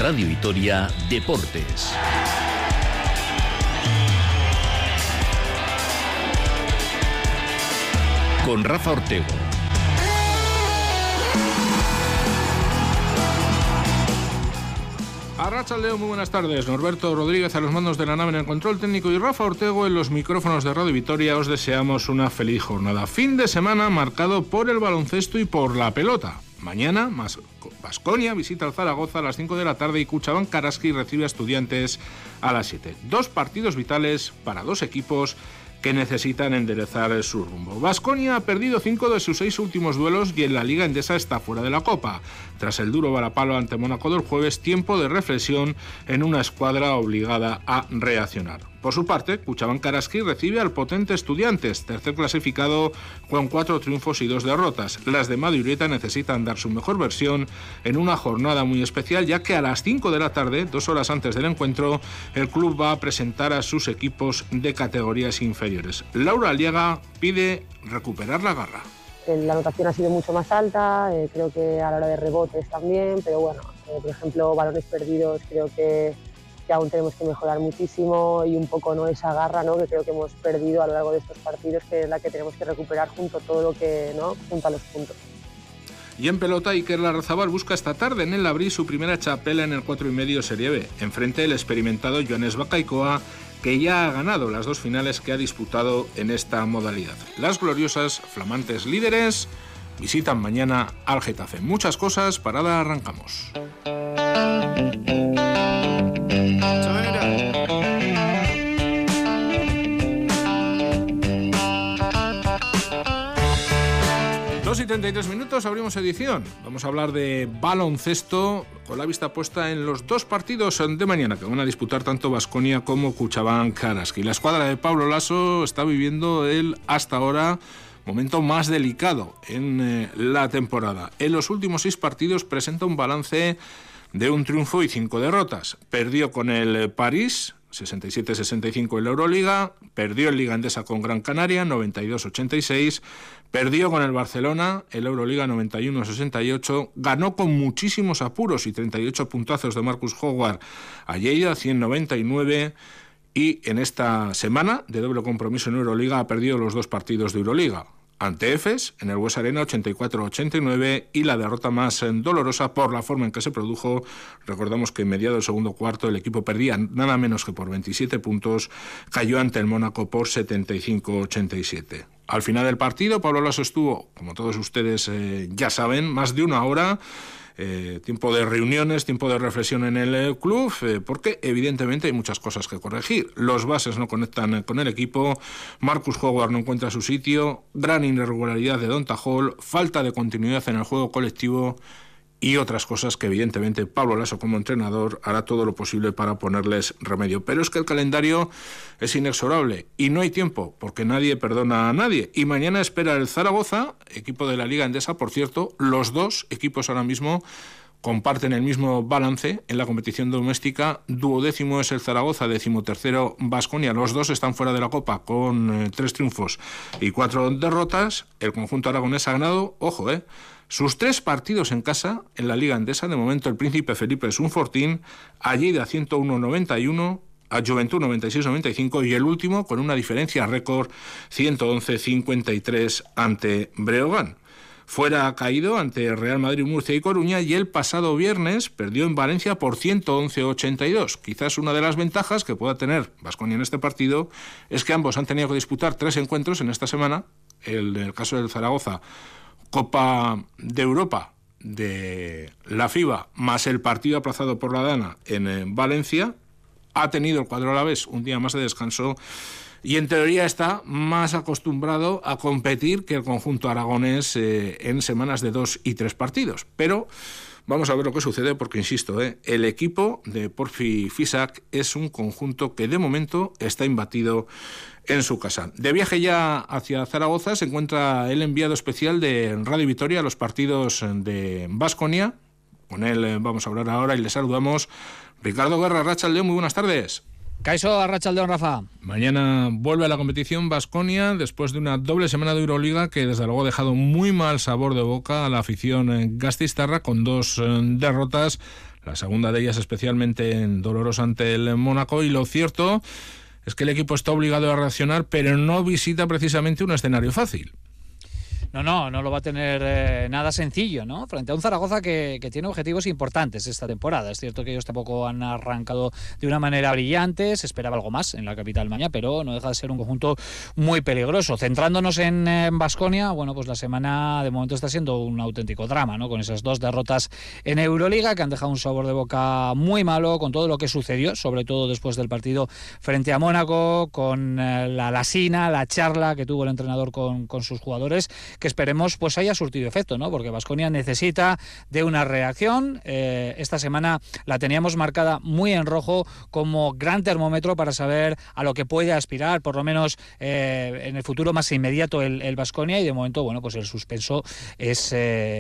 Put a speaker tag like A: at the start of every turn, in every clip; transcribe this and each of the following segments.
A: Radio Vitoria Deportes. Con Rafa Ortego.
B: Arratsaldeon, muy buenas tardes. Norberto Rodríguez a los mandos de la nave en el control técnico y Rafa Ortego en los micrófonos de Radio Vitoria. Os deseamos una feliz jornada. Fin de semana marcado por el baloncesto y por la pelota. Mañana, Baskonia visita al Zaragoza a las 5 de la tarde y Cuchabán Karaski recibe a Estudiantes a las 7. Dos partidos vitales para dos equipos que necesitan enderezar su rumbo. Baskonia ha perdido 5 de sus 6 últimos duelos y en la Liga Endesa está fuera de la Copa. Tras el duro varapalo ante Mónaco del jueves, tiempo de reflexión en una escuadra obligada a reaccionar. Por su parte, Cuchabán Karaski recibe al potente Estudiantes, tercer clasificado con 4 triunfos y 2 derrotas. Las de Madurieta necesitan dar su mejor versión en una jornada muy especial, ya que a las 5 de la tarde, 2 horas antes del encuentro, el club va a presentar a sus equipos de categorías inferiores. Laura Aliaga pide recuperar la garra.
C: La anotación ha sido mucho más alta, creo que a la hora de rebotes también, pero bueno, por ejemplo, balones perdidos creo que aún tenemos que mejorar muchísimo y un poco no esa garra, ¿no?, que creo que hemos perdido a lo largo de estos partidos, que es la que tenemos que recuperar junto a todo lo que, ¿no?, junto a los puntos.
B: Y en pelota, Iker Larrazabal busca esta tarde en el Labrys su primera txapela en el 4,5 Serie B. Enfrente el experimentado Joanes Bakaikoa, que ya ha ganado las 2 finales que ha disputado en esta modalidad. Las gloriosas, flamantes líderes, visitan mañana al Getafe. Muchas cosas, parada, arrancamos. 2:33 minutos, abrimos edición. Vamos a hablar de baloncesto con la vista puesta en los 2 partidos de mañana que van a disputar tanto Baskonia como Cuchabán Karaski. La escuadra de Pablo Laso está viviendo el, hasta ahora, momento más delicado en la temporada. En los últimos 6 partidos presenta un balance de 1 triunfo y 5 derrotas. Perdió con el París 67-65 en la Euroliga, perdió en Liga Endesa con Gran Canaria 92-86, perdió con el Barcelona en la Euroliga 91-68, ganó con muchísimos apuros y 38 puntazos de Marcus Howard a Lleida 100-99 y en esta semana de doble compromiso en Euroliga ha perdido los 2 partidos de Euroliga. Ante Efes, en el Bues Arena 84-89 y la derrota más dolorosa por la forma en que se produjo. Recordamos que en mediado del segundo cuarto el equipo perdía nada menos que por 27 puntos, cayó ante el Mónaco por 75-87. Al final del partido, Pablo Laso estuvo, como todos ustedes ya saben, más de 1 hora. Tiempo de reuniones, tiempo de reflexión en el club, porque evidentemente hay muchas cosas que corregir. Los bases no conectan con el equipo, Marcus Howard no encuentra su sitio, gran irregularidad de Donta Hall, falta de continuidad en el juego colectivo y otras cosas que evidentemente Pablo Laso como entrenador hará todo lo posible para ponerles remedio. Pero es que el calendario es inexorable y no hay tiempo porque nadie perdona a nadie. Y mañana espera el Zaragoza, equipo de la Liga Endesa. Por cierto, los 2 equipos ahora mismo comparten el mismo balance en la competición doméstica. 12º es el Zaragoza, 13º Baskonia. Los 2 están fuera de la Copa con 3 triunfos y 4 derrotas. El conjunto aragonés ha ganado, ojo, sus 3 partidos en casa en la Liga Endesa. De momento el Príncipe Felipe es un fortín, a Lleida 101-91, a Juventud 96-95 y el último con una diferencia récord 111-53 ante Breogán. Fuera ha caído ante Real Madrid, Murcia y Coruña y el pasado viernes perdió en Valencia por 111-82. Quizás una de las ventajas que pueda tener Baskonia en este partido es que ambos han tenido que disputar 3 encuentros en esta semana. En el caso del Zaragoza, Copa de Europa de la FIBA más el partido aplazado por la Dana en Valencia. Ha tenido el cuadro alavés un día más de descanso y en teoría está más acostumbrado a competir que el conjunto aragonés en semanas de 2 y 3 partidos. Pero vamos a ver lo que sucede porque, insisto, el equipo de Porfi Fisac es un conjunto que de momento está imbatido en su casa. De viaje ya hacia Zaragoza se encuentra el enviado especial de Radio Vitoria a los partidos de Baskonia. Con él vamos a hablar ahora y le saludamos. Ricardo Guerra, arratsaldeon, muy buenas tardes.
D: Kaixo, arratsaldeon, Rafa.
B: Mañana vuelve a la competición Baskonia después de una doble semana de Euroliga que desde luego ha dejado muy mal sabor de boca a la afición gasteiztarra con 2 derrotas, la segunda de ellas especialmente dolorosa ante el Mónaco, y lo cierto es que el equipo está obligado a reaccionar, pero no visita precisamente un escenario fácil.
D: No lo va a tener nada sencillo, ¿no? Frente a un Zaragoza que tiene objetivos importantes esta temporada. Es cierto que ellos tampoco han arrancado de una manera brillante, se esperaba algo más en la capital mañana, pero no deja de ser un conjunto muy peligroso. Centrándonos en Baskonia, bueno, pues la semana de momento está siendo un auténtico drama, ¿no? Con esas 2 derrotas en Euroliga que han dejado un sabor de boca muy malo, con todo lo que sucedió, sobre todo después del partido frente a Mónaco, con la lasina, la charla que tuvo el entrenador con sus jugadores, que esperemos pues haya surtido efecto, ¿no? Porque Baskonia necesita de una reacción. Esta semana la teníamos marcada muy en rojo como gran termómetro para saber a lo que puede aspirar, por lo menos en el futuro más inmediato el Baskonia, y de momento, bueno, pues el suspenso es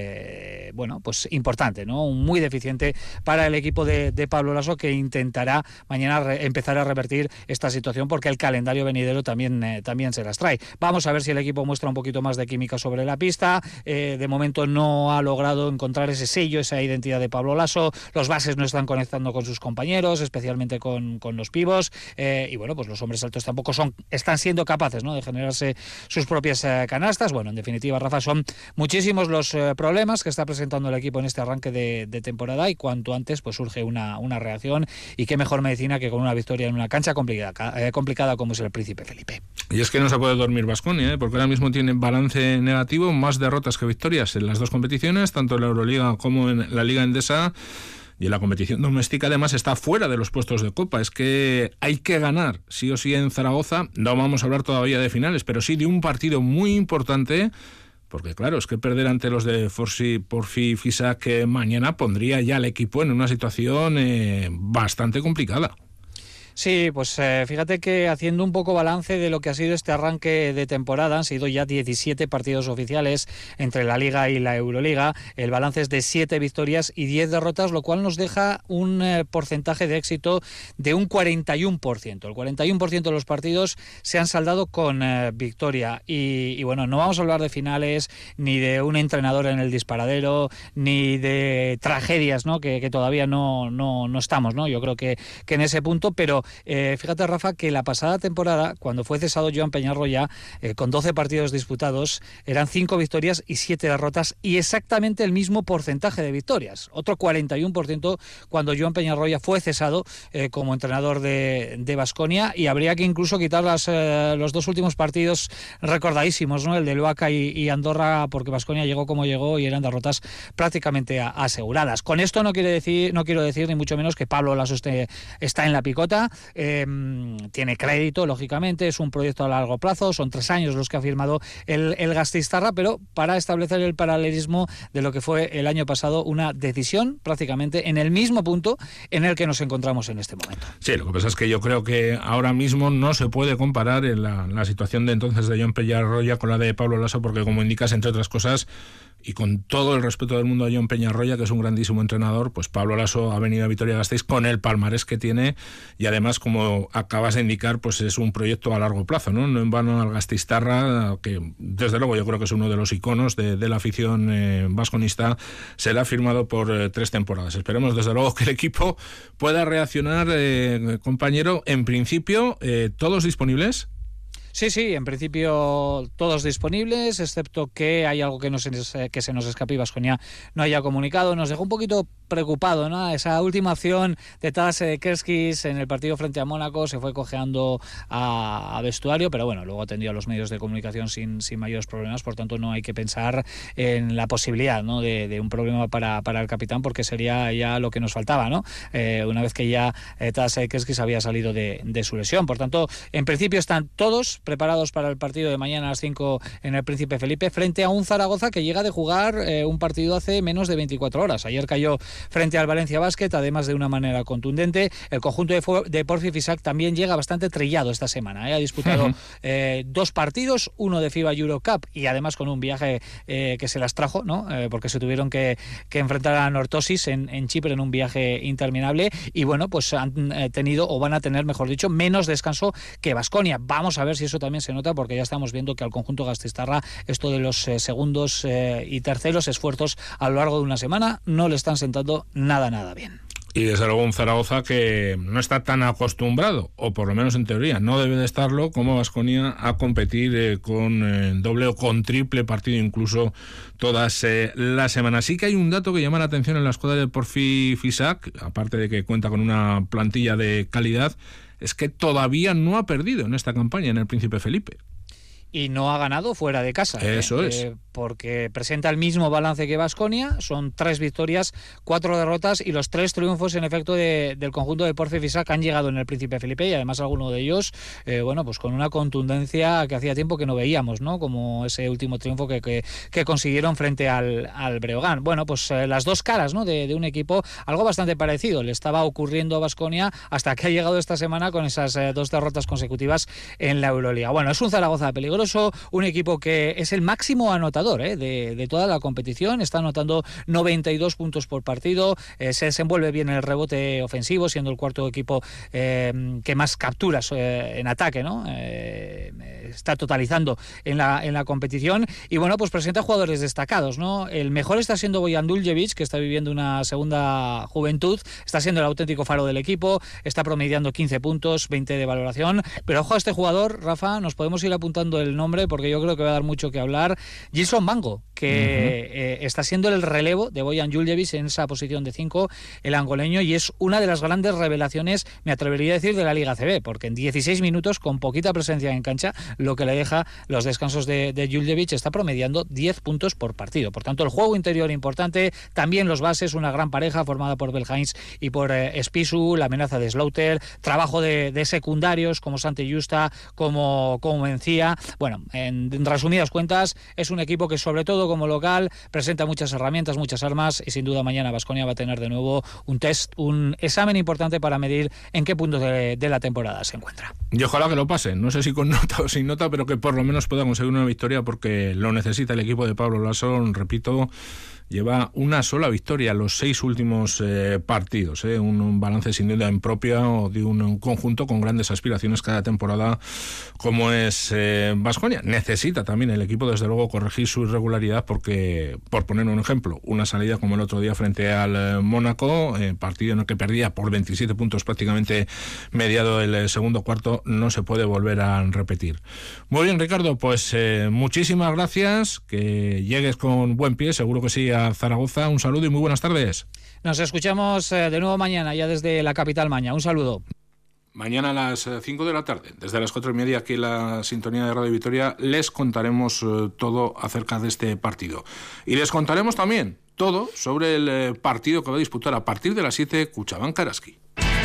D: pues importante, ¿no? Muy deficiente para el equipo de Pablo Laso, que intentará mañana empezar a revertir esta situación, porque el calendario venidero también se las trae. Vamos a ver si el equipo muestra un poquito más de química sobre la pista. De momento no ha logrado encontrar ese sello, esa identidad de Pablo Laso. Los bases no están conectando con sus compañeros, especialmente con los pivos, y bueno, pues los hombres altos tampoco están siendo capaces, ¿no?, de generarse sus propias canastas. Bueno, en definitiva, Rafa, son muchísimos los problemas que está presentando el equipo en este arranque de temporada, y cuanto antes pues surge una reacción, y qué mejor medicina que con una victoria en una cancha complicada como es el Príncipe Felipe.
B: Y es que no se puede dormir Baskonia, porque ahora mismo tiene balance negativo, más derrotas que victorias en las 2 competiciones, tanto en la Euroliga como en la Liga Endesa, y en la competición doméstica además está fuera de los puestos de Copa. Es que hay que ganar sí o sí en Zaragoza. No vamos a hablar todavía de finales, pero sí de un partido muy importante, porque claro, es que perder ante los de Porfi Fisac mañana pondría ya al equipo en una situación bastante complicada.
D: Sí, pues fíjate que haciendo un poco balance de lo que ha sido este arranque de temporada, han sido ya 17 partidos oficiales entre la Liga y la Euroliga. El balance es de 7 victorias y 10 derrotas, lo cual nos deja un porcentaje de éxito de un 41%. El 41% de los partidos se han saldado con victoria. Y bueno, no vamos a hablar de finales, ni de un entrenador en el disparadero, ni de tragedias, ¿no?, que todavía no estamos, ¿no? Yo creo que en ese punto, pero fíjate, Rafa, que la pasada temporada, cuando fue cesado Joan Peñarroya, con 12 partidos disputados, eran 5 victorias y 7 derrotas, y exactamente el mismo porcentaje de victorias, otro 41% cuando Joan Peñarroya fue cesado como entrenador de Baskonia, y habría que incluso quitar los 2 últimos partidos recordadísimos, ¿no?, el de Luaca y Andorra, porque Baskonia llegó como llegó y eran derrotas prácticamente aseguradas. Con esto no quiero decir ni mucho menos que Pablo Laso está en la picota. Tiene crédito, lógicamente, es un proyecto a largo plazo, son 3 años los que ha firmado el gasteiztarra, pero para establecer el paralelismo de lo que fue el año pasado, una decisión prácticamente en el mismo punto en el que nos encontramos en este momento.
B: Sí, lo que pasa es que yo creo que ahora mismo no se puede comparar la situación de entonces de Joan Peñarroya con la de Pablo Laso, porque como indicas, entre otras cosas, y con todo el respeto del mundo a Joan Peñarroya, que es un grandísimo entrenador, pues Pablo Laso ha venido a Vitoria-Gasteiz con el palmarés que tiene, y además, como acabas de indicar, pues es un proyecto a largo plazo, ¿no? No en vano al gasteiztarra, que desde luego yo creo que es uno de los iconos de la afición vasconista, se le ha firmado por 3 temporadas. Esperemos desde luego que el equipo pueda reaccionar, compañero. En principio, ¿todos disponibles?
D: Sí, en principio todos disponibles, excepto que hay algo que se nos escape y Baskonia no haya comunicado. Nos dejó un poquito preocupado, ¿no? Esa última acción de Tadas Kerskis en el partido frente a Mónaco, se fue cojeando a vestuario, pero bueno, luego atendió a los medios de comunicación sin mayores problemas, por tanto no hay que pensar en la posibilidad, ¿no?, de un problema para el capitán, porque sería ya lo que nos faltaba, ¿no? Una vez que ya Tadas Kerskis había salido de su lesión. Por tanto, en principio están todos preparados para el partido de mañana a las 5 en el Príncipe Felipe, frente a un Zaragoza que llega de jugar un partido hace menos de 24 horas. Ayer cayó frente al Valencia Basket, además de una manera contundente. El conjunto de Porfi Fisac también llega bastante trillado esta semana. Ha disputado 2 partidos, uno de FIBA Eurocup y además con un viaje que se las trajo, ¿no? Porque se tuvieron que enfrentar a Nortosis en Chipre en un viaje interminable, y bueno, pues han tenido, o van a tener, mejor dicho, menos descanso que Baskonia. Vamos a ver si eso también se nota, porque ya estamos viendo que al conjunto gasteiztarra esto de los segundos y terceros esfuerzos a lo largo de una semana no le están sentando nada bien.
B: Y desde luego un Zaragoza que no está tan acostumbrado, o por lo menos en teoría no debe de estarlo, como Baskonia, a competir con doble o con triple partido incluso todas las semanas. Sí que hay un dato que llama la atención en la escuadra de Porfi Fisac, aparte de que cuenta con una plantilla de calidad, es que todavía no ha perdido en esta campaña en el Príncipe Felipe.
D: Y no ha ganado fuera de casa.
B: Eso es.
D: Porque presenta el mismo balance que Baskonia, son 3 victorias, 4 derrotas y los 3 triunfos en efecto del conjunto de Porfi Fisac han llegado en el Príncipe Felipe, y además alguno de ellos, bueno, pues con una contundencia que hacía tiempo que no veíamos, ¿no? Como ese último triunfo que consiguieron frente al Breogán. Bueno, pues las dos caras, ¿no? de un equipo, algo bastante parecido le estaba ocurriendo a Baskonia hasta que ha llegado esta semana con esas 2 derrotas consecutivas en la Euroliga. Bueno, es un Zaragoza peligroso, un equipo que es el máximo anotador de toda la competición, está anotando 92 puntos por partido, se desenvuelve bien en el rebote ofensivo, siendo el cuarto equipo que más capturas en ataque, ¿no? Está totalizando en la competición, y bueno, pues presenta jugadores destacados, ¿no? El mejor está siendo Bojan Duljevic, que está viviendo una segunda juventud, está siendo el auténtico faro del equipo, está promediando 15 puntos, 20 de valoración, pero ojo a este jugador, Rafa, nos podemos ir apuntando el nombre porque yo creo que va a dar mucho que hablar. Gilson Mango, que está siendo el relevo de Bojan Duljevic en esa posición de 5, el angoleño, y es una de las grandes revelaciones, me atrevería a decir, de la Liga ACB, porque en 16 minutos, con poquita presencia en cancha, lo que le deja los descansos de Duljevic, está promediando 10 puntos por partido. Por tanto, el juego interior importante, también los bases, una gran pareja formada por Belhains y por Spisu, la amenaza de Slaughter, trabajo de secundarios como Sante Justa, como Mencía. Bueno, en resumidas cuentas, es un equipo que, sobre todo como local, presenta muchas herramientas, muchas armas, y sin duda mañana Baskonia va a tener de nuevo un test, un examen importante para medir en qué punto de la temporada se encuentra.
B: Y ojalá que lo pase, no sé si con nota o sin nota, pero que por lo menos pueda conseguir una victoria, porque lo necesita el equipo de Pablo Laso. Repito, lleva una sola victoria los 6 últimos partidos, un balance sin duda impropio de un conjunto con grandes aspiraciones cada temporada como es Baskonia. Necesita también el equipo, desde luego, corregir su irregularidad, porque, por poner un ejemplo, una salida como el otro día frente al Mónaco, partido en el que perdía por 27 puntos prácticamente mediado el segundo cuarto, no se puede volver a repetir. Muy bien, Ricardo, pues muchísimas gracias, que llegues con buen pie, seguro que sí, a Zaragoza. Un saludo y muy buenas tardes.
D: Nos escuchamos de nuevo mañana, ya desde la capital Maña. Un saludo.
B: Mañana a las 5 de la tarde, desde las 4:30 aquí en la sintonía de Radio Vitoria, les contaremos todo acerca de este partido. Y les contaremos también todo sobre el partido que va a disputar a partir de las 7 Cuchabank Araski.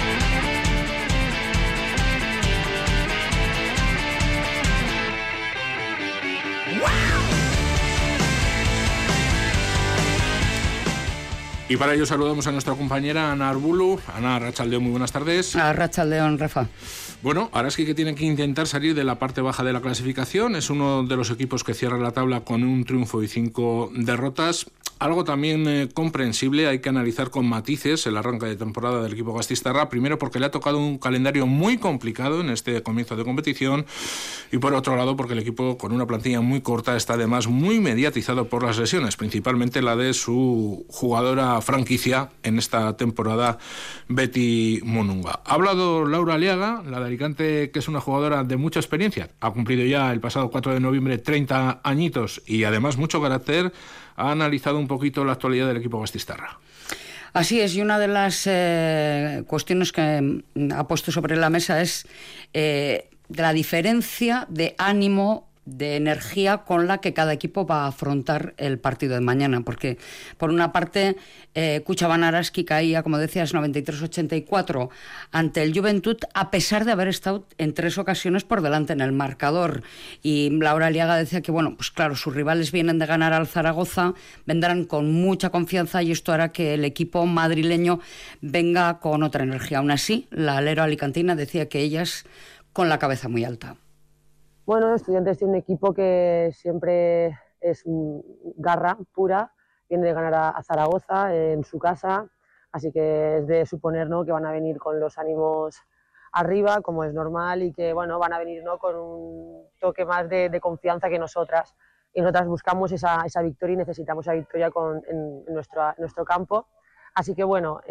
B: Y para ello saludamos a nuestra compañera Ana Arbulu. Ana, arratsaldeon, muy buenas tardes.
E: Arratsaldeon, Rafa.
B: Bueno, Araski, que tiene que intentar salir de la parte baja de la clasificación, es uno de los equipos que cierra la tabla con un triunfo y 5 derrotas. Algo también comprensible, hay que analizar con matices el arranque de temporada del equipo gasteiztarra, primero porque le ha tocado un calendario muy complicado en este comienzo de competición, y por otro lado porque el equipo, con una plantilla muy corta, está además muy mediatizado por las lesiones, principalmente la de su jugadora franquicia en esta temporada, Betty Monunga. Ha hablado Laura Aliaga, la de Alicante, que es una jugadora de mucha experiencia, ha cumplido ya el pasado 4 de noviembre 30 añitos y además mucho carácter. Ha analizado un poquito la actualidad del equipo gasteiztarra.
E: Así es, y una de las cuestiones que ha puesto sobre la mesa es la diferencia de ánimo de energía con la que cada equipo va a afrontar el partido de mañana, porque por una parte Cuchaban Araski caía, como decías, 93-84 ante el Juventud, a pesar de haber estado en 3 ocasiones por delante en el marcador, y Laura Aliaga decía que bueno, pues claro, sus rivales vienen de ganar al Zaragoza, vendrán con mucha confianza y esto hará que el equipo madrileño venga con otra energía. Aún así, la alero alicantina decía que ellas con la cabeza muy alta.
C: Bueno, Estudiantes tiene un equipo que siempre es garra pura, viene de ganar a Zaragoza en su casa, así que es de suponer, ¿no?, que van a venir con los ánimos arriba, como es normal, y que bueno, van a venir, ¿no?, con un toque más de confianza que nosotras. Y nosotras buscamos esa victoria y necesitamos esa victoria en nuestro campo. Así que bueno,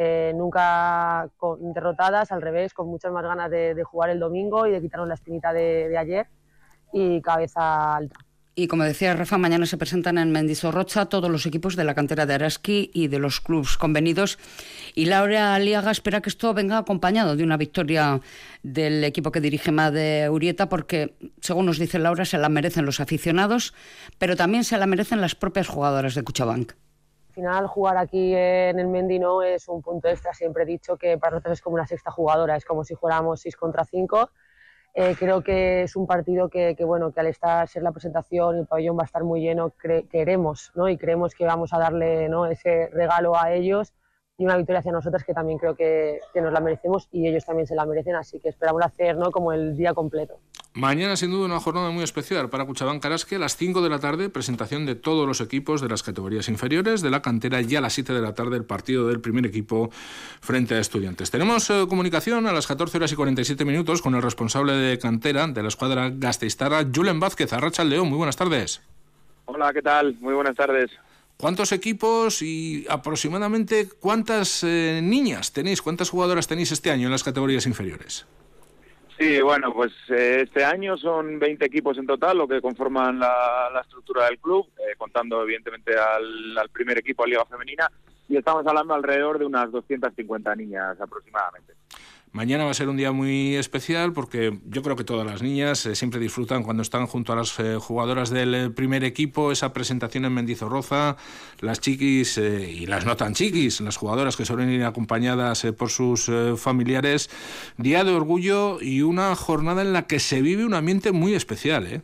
C: nunca derrotadas, al revés, con muchas más ganas de jugar el domingo y de quitarnos la espinita de ayer, y cabeza alta.
E: Y como decía Rafa, mañana se presentan en Mendizorrocha todos los equipos de la cantera de Araski y de los clubes convenidos. Y Laura Aliaga espera que esto venga acompañado de una victoria del equipo que dirige Made Urieta, porque, según nos dice Laura, se la merecen los aficionados, pero también se la merecen las propias jugadoras de Cuchabank.
C: Al final, jugar aquí en el Mendi no es un punto extra. Siempre he dicho que para nosotros es como una sexta jugadora, es como si jugáramos 6 contra 5. Creo que es un partido que al ser la presentación y el pabellón va a estar muy lleno, queremos, ¿no?, y creemos que vamos a darle, ¿no?, ese regalo a ellos y una victoria hacia nosotras, que también creo que nos la merecemos y ellos también se la merecen, así que esperamos hacer, ¿no?, como el día completo.
B: Mañana, sin duda, una jornada muy especial para Cuchabank Araski. A las 5 de la tarde, presentación de todos los equipos de las categorías inferiores de la cantera, y a las 7 de la tarde el partido del primer equipo frente a Estudiantes. Tenemos comunicación a las 14:47 con el responsable de cantera de la escuadra gasteiztarra, Julen Vázquez. Arratsaldeon, muy buenas tardes.
F: Hola, ¿qué tal? Muy buenas tardes.
B: ¿Cuántos equipos y aproximadamente cuántas niñas tenéis, cuántas jugadoras tenéis este año en las categorías inferiores?
F: Sí, bueno, pues este año son 20 equipos en total, lo que conforman la estructura del club, contando evidentemente al primer equipo, a Liga Femenina, y estamos hablando alrededor de unas 250 niñas aproximadamente.
B: Mañana va a ser un día muy especial porque yo creo que todas las niñas siempre disfrutan cuando están junto a las jugadoras del primer equipo, esa presentación en Mendizorroza, las chiquis y las no tan chiquis, las jugadoras que suelen ir acompañadas por sus familiares. Día de orgullo y una jornada en la que se vive un ambiente muy especial, ¿eh?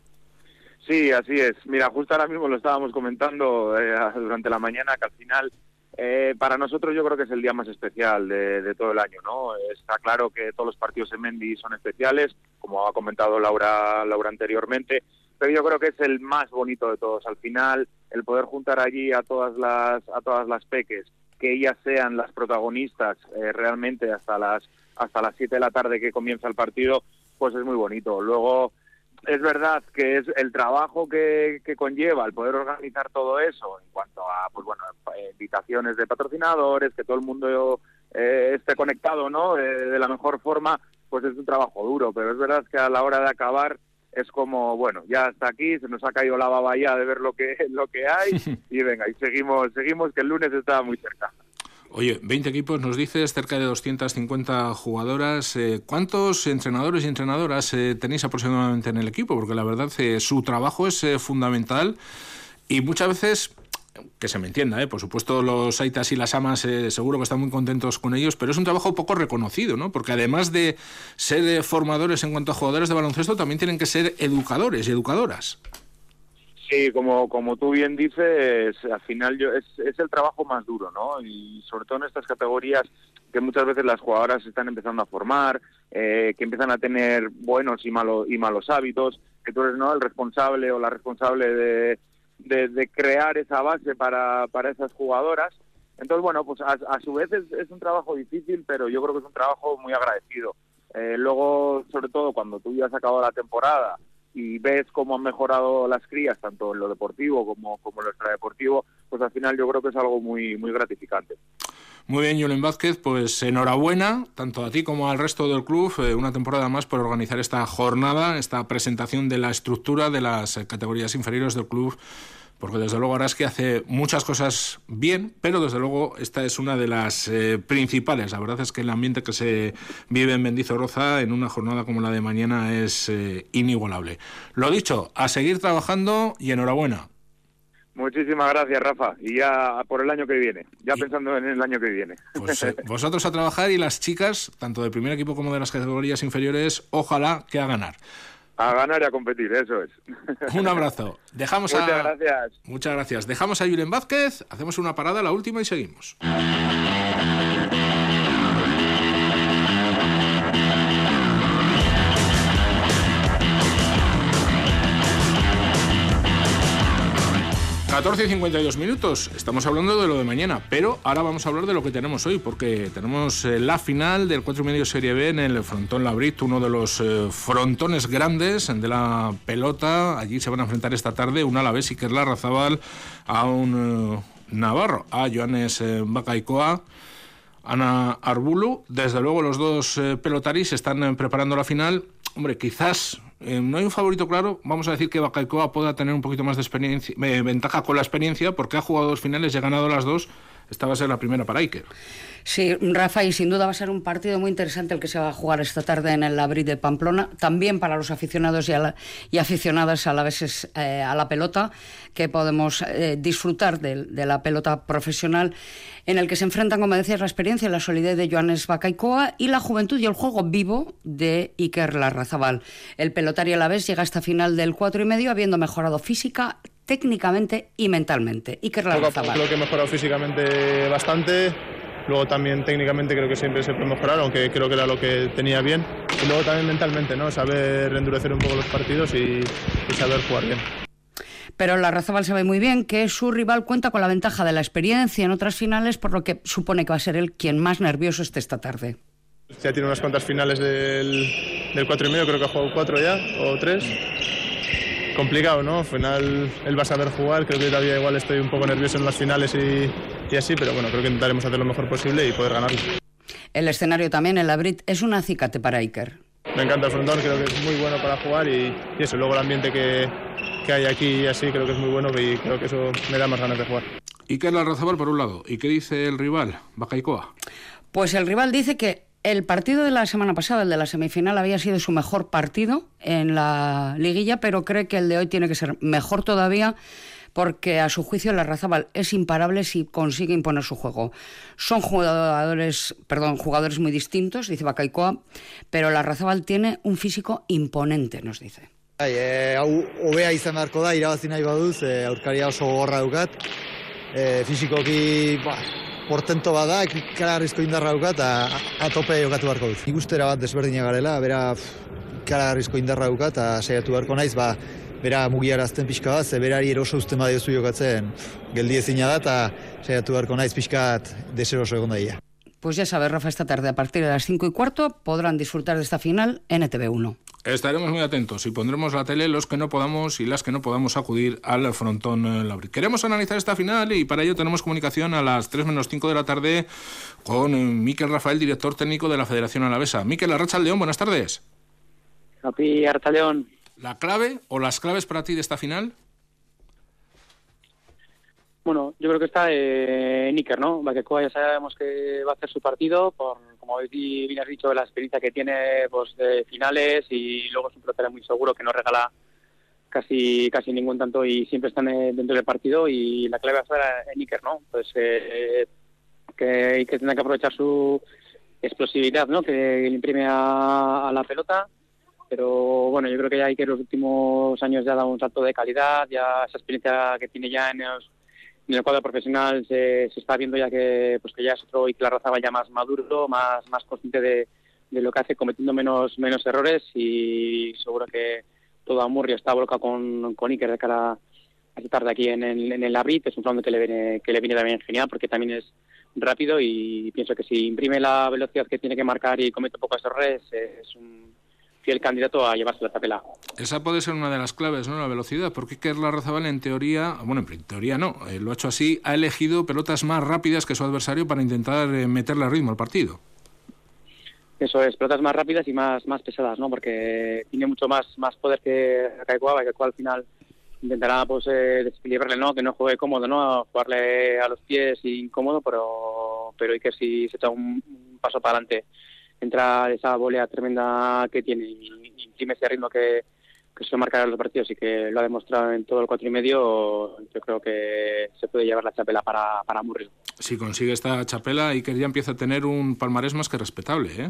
F: Sí, así es. Mira, justo ahora mismo lo estábamos comentando durante la mañana, que al final para nosotros yo creo que es el día más especial de todo el año, ¿no? Está claro que todos los partidos en Mendi son especiales, como ha comentado Laura anteriormente, pero yo creo que es el más bonito de todos. Al final, el poder juntar allí a todas las peques, que ellas sean las protagonistas realmente hasta las 7 de la tarde que comienza el partido, pues es muy bonito. Luego, es verdad que es el trabajo que conlleva el poder organizar todo eso en cuanto a, pues bueno, invitaciones de patrocinadores, que todo el mundo esté conectado, ¿no?, de la mejor forma, pues es un trabajo duro, pero es verdad que a la hora de acabar es como, bueno, ya hasta aquí, se nos ha caído la baba ya de ver lo que hay y venga, y seguimos que el lunes está muy cerca.
B: Oye, 20 equipos, nos dices, cerca de 250 jugadoras. ¿Cuántos entrenadores y entrenadoras tenéis aproximadamente en el equipo? Porque la verdad su trabajo es fundamental y muchas veces, que se me entienda, por supuesto los aitas y las amas seguro que están muy contentos con ellos, pero es un trabajo poco reconocido, ¿no? Porque además de ser formadores en cuanto a jugadores de baloncesto, también tienen que ser educadores y educadoras.
F: Sí, como tú bien dices, al final es el trabajo más duro, ¿no? Y sobre todo en estas categorías que muchas veces las jugadoras se están empezando a formar, que empiezan a tener buenos y malos hábitos, que tú eres, ¿no?, el responsable o la responsable de crear esa base para esas jugadoras. Entonces, bueno, pues a su vez es un trabajo difícil, pero yo creo que es un trabajo muy agradecido. Luego, sobre todo, cuando tú ya has acabado la temporada y ves cómo han mejorado las crías, tanto en lo deportivo como en lo extradeportivo, pues al final yo creo que es algo muy, muy gratificante.
B: Muy bien, Julen Vázquez, pues enhorabuena, tanto a ti como al resto del club, una temporada más por organizar esta jornada, esta presentación de la estructura de las categorías inferiores del club porque desde luego Araski hace muchas cosas bien, pero desde luego esta es una de las principales. La verdad es que el ambiente que se vive en Mendizorroza en una jornada como la de mañana es inigualable. Lo dicho, a seguir trabajando y enhorabuena.
F: Muchísimas gracias, Rafa, y ya por el año que viene, pensando en el año que viene.
B: Pues vosotros a trabajar y las chicas, tanto del primer equipo como de las categorías inferiores, ojalá que a ganar.
F: A ganar y a competir, eso es.
B: Un abrazo.
F: Muchas gracias.
B: Muchas gracias. Dejamos a Julen Vázquez, hacemos una parada, la última, y seguimos. 14:52. Estamos hablando de lo de mañana, pero ahora vamos a hablar de lo que tenemos hoy, porque tenemos la final del 4,5 Serie B en el Frontón Labrit, uno de los frontones grandes de la pelota. Allí se van a enfrentar esta tarde un alavés, Iker Larrazábal, a un navarro, a Joanes Bakaikoa, Ana Arbulu. Desde luego los dos pelotaris están preparando la final. Hombre, quizás no hay un favorito claro. Vamos a decir que Bakaikoa pueda tener un poquito más de experiencia, ventaja con la experiencia, porque ha jugado 2 finales y ha ganado las 2. Esta va a ser la primera para Iker.
E: Sí, Rafa, y sin duda va a ser un partido muy interesante el que se va a jugar esta tarde en el Labrit de Pamplona, también para los aficionados y aficionadas alaveses a la pelota, que podemos disfrutar de la pelota profesional, en el que se enfrentan, como decías, la experiencia y la solidez de Joanes Bakaikoa y la juventud y el juego vivo de Iker Larrazábal. El pelotario alavés llega a esta final del 4,5 habiendo mejorado física, técnicamente y mentalmente. Iker Larrazábal.
G: Creo que he mejorado físicamente bastante, luego también técnicamente creo que siempre se puede mejorar, aunque creo que era lo que tenía bien, y luego también mentalmente, ¿no? Saber endurecer un poco los partidos y saber jugar bien.
E: Pero Larrazábal sabe muy bien que su rival cuenta con la ventaja de la experiencia en otras finales, por lo que supone que va a ser él quien más nervioso esté esta tarde.
G: Ya tiene unas cuantas finales del 4,5, creo que ha jugado 4 ya, o 3. Complicado, ¿no? Al final él va a saber jugar, creo que todavía igual estoy un poco nervioso en las finales y así, pero bueno, creo que intentaremos hacer lo mejor posible y poder ganarlo.
E: El escenario también, el Labrit, es un acicate para Iker.
G: Me encanta el frontón, creo que es muy bueno para jugar y eso, luego el ambiente que hay aquí y así creo que es muy bueno y creo que eso me da más ganas de jugar.
B: Iker Larrazábal por un lado, ¿y qué dice el rival, Bakaikoa?
E: Pues el rival dice que el partido de la semana pasada, el de la semifinal, había sido su mejor partido en la liguilla, pero cree que el de hoy tiene que ser mejor todavía, porque a su juicio Larrazábal es imparable si consigue imponer su juego. Son jugadores muy distintos, dice Bakaikoa, pero Larrazábal tiene un físico imponente, nos dice.
H: Hau hobea izan beharko da, irabazi nahi baduz, aurkaria oso gogorra daukat, fisikoki portento bada, ikaragarrizko indarra daukat, a tope jokatu beharko dut. Nik ustera bat desberdina garela, bera ikaragarrizko indarra daukat, saiatu beharko naiz, bera mugiarazten pixka bat, ze berari eroso uzten badiozu jokatzen geldi ezina da, eta saiatu beharko naiz pixka bat deseroso egon daia.
E: Pues ya sabes, Rafa, esta tarde a partir de las 5:15 podrán disfrutar de esta final en ETV1.
B: Estaremos muy atentos y pondremos la tele los que no podamos y las que no podamos acudir al Frontón Labrit. Queremos analizar esta final y para ello tenemos comunicación a las 3:05 de la tarde con Mikel Rafael, director técnico de la Federación Alavesa. Mikel, Arratsaldeon, buenas tardes.
I: Capi, Arratsaldeon.
B: ¿La clave o las claves para ti de esta final?
I: Bueno, yo creo que está en Iker, ¿no? Bakaikoa ya sabemos que va a hacer su partido, por como bien has dicho, la experiencia que tiene pues, de finales, y luego es un pelotero muy seguro que no regala casi ningún tanto y siempre están dentro del partido, y la clave va a estar en Iker, ¿no? Pues que Iker tendrá que aprovechar su explosividad, ¿no? Que le imprime a la pelota. Pero bueno, yo creo que ya Iker en los últimos años ya ha dado un salto de calidad, ya esa experiencia que tiene ya en el cuadro profesional se está viendo ya que ya es otro Iker Larrazábal ya más maduro, más consciente de lo que hace, cometiendo menos errores, y seguro que todo Amurrio está volcado con Iker de cara a esta tarde aquí en el Labrit. Es un plan que le viene también genial, porque también es rápido, y pienso que si imprime la velocidad que tiene que marcar y comete pocos errores, es un fiel candidato a llevarse la tapela.
B: Esa puede ser una de las claves, ¿no? La velocidad, porque Iker Larrazábal en teoría no, lo ha hecho así, ha elegido pelotas más rápidas que su adversario para intentar meterle ritmo al partido.
I: Eso es, pelotas más rápidas y más pesadas, ¿no? Porque tiene mucho más poder que Bakaikoa. Bakaikoa al final intentará pues desequilibrarle, ¿no? Que no juegue cómodo, ¿no? Jugarle a los pies incómodo, pero Iker sí se echa un paso para adelante. Entra esa volea tremenda que tiene y imprime ese ritmo que suele marcar en los partidos y que lo ha demostrado en todo el 4,5. Yo creo que se puede llevar la chapela para Murriel.
B: Si consigue esta chapela, Iker ya empieza a tener un palmarés más que respetable, ¿eh?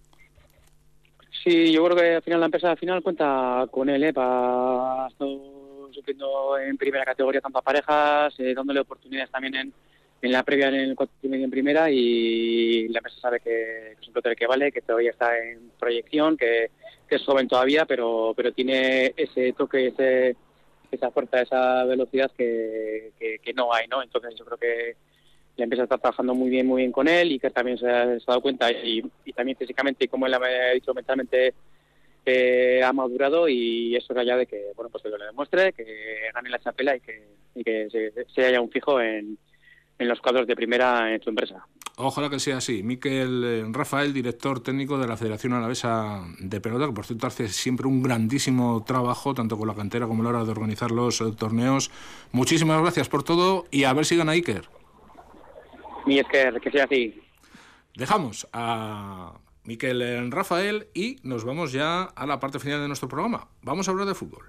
I: Sí, yo creo que al final la empresa cuenta con él, para estar subiendo en primera categoría tanto a parejas, dándole oportunidades también en la previa en el 4,5 en primera, y la empresa sabe que es un pelotero que vale, que todavía está en proyección, que es joven todavía, pero tiene ese toque, esa fuerza, esa velocidad que no hay, ¿no? Entonces yo creo que la empresa está trabajando muy bien con él, y que también se ha dado cuenta, y también físicamente, y como él ha dicho mentalmente, ha madurado, y eso que allá de que, bueno, pues que lo demuestre, que gane la chapela y que se haya un fijo en los cuadros de primera en su empresa.
B: Ojalá que sea así. Mikel Rafael, director técnico de la Federación Alavesa de Pelota, que por cierto hace siempre un grandísimo trabajo, tanto con la cantera como a la hora de organizar los torneos. Muchísimas gracias por todo y a ver si gana Iker.
I: Y es que sea así.
B: Dejamos a Mikel Rafael y nos vamos ya a la parte final de nuestro programa. Vamos a hablar de fútbol.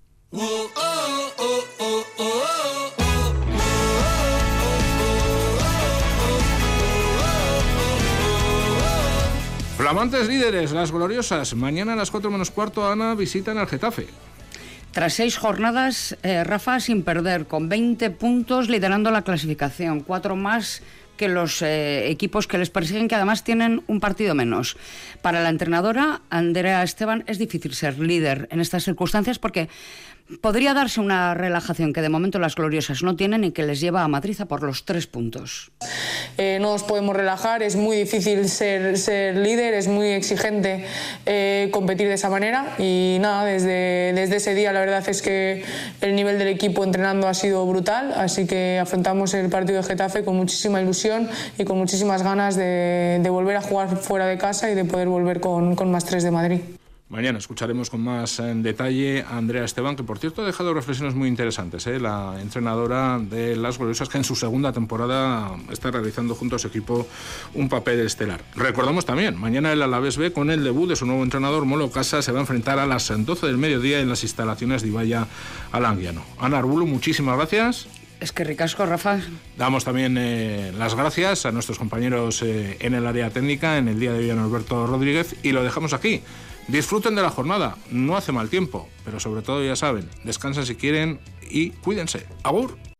B: Flamantes líderes, las gloriosas. Mañana a las 4:15, Ana, visitan al Getafe.
E: Tras 6 jornadas, Rafa sin perder, con 20 puntos liderando la clasificación, 4 más que los equipos que les persiguen, que además tienen un partido menos. Para la entrenadora, Andrea Esteban, es difícil ser líder en estas circunstancias porque podría darse una relajación que de momento las gloriosas no tienen y que les lleva a Madrid a por los 3 puntos.
J: No nos podemos relajar, es muy difícil ser líder, es muy exigente competir de esa manera, y nada, desde ese día la verdad es que el nivel del equipo entrenando ha sido brutal, así que afrontamos el partido de Getafe con muchísima ilusión y con muchísimas ganas de volver a jugar fuera de casa y de poder volver con más 3 de Madrid.
B: Mañana escucharemos con más en detalle a Andrea Esteban, que por cierto ha dejado reflexiones muy interesantes, la entrenadora de las gloriosas, que en su segunda temporada está realizando junto a su equipo un papel estelar. Recordamos también, mañana el Alavés B, con el debut de su nuevo entrenador, Molo Casa, se va a enfrentar a las 12 del mediodía en las instalaciones de Ibaya Alanguiano. Ana Arbulu, muchísimas gracias.
E: Es que ricasco, Rafa.
B: Damos también las gracias a nuestros compañeros en el área técnica, en el día de hoy a Norberto Rodríguez, y lo dejamos aquí. Disfruten de la jornada, no hace mal tiempo, pero sobre todo ya saben, descansen si quieren y cuídense. ¡Agur!